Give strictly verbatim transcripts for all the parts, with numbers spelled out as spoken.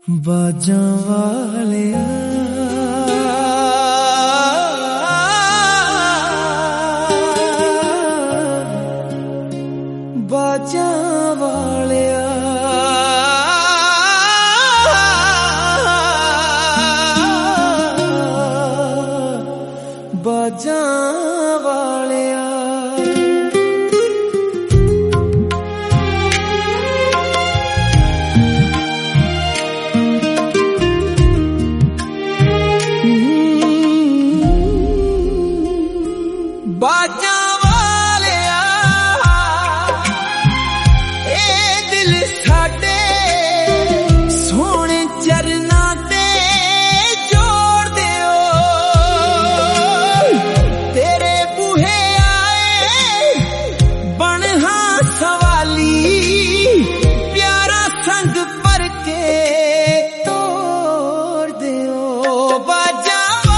बाजां वालिया बाजां वालिया बाजां वालिया बाजां वालिया ए दिल साडे सोहणे चरनां ते जोड़ दिओ तेरे बूहे आए बन हां सवाली प्यारा संग भर के तोड़ दिओ बाजां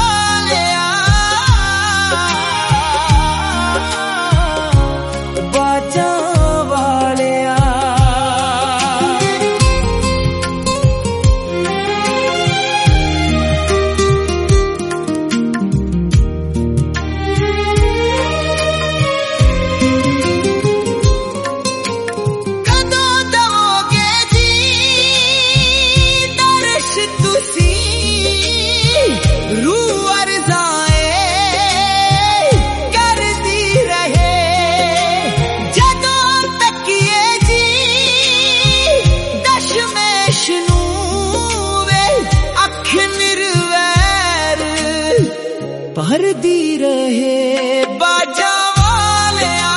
भरदी रहे बाजां वालिया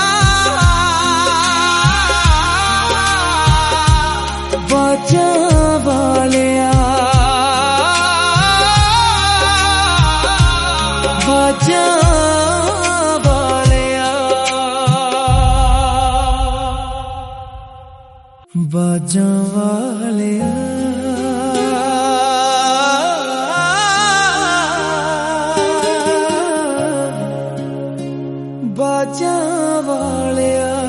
बाजां वालिया बाजां वालिया बाजां वालिया बाजां वालिया।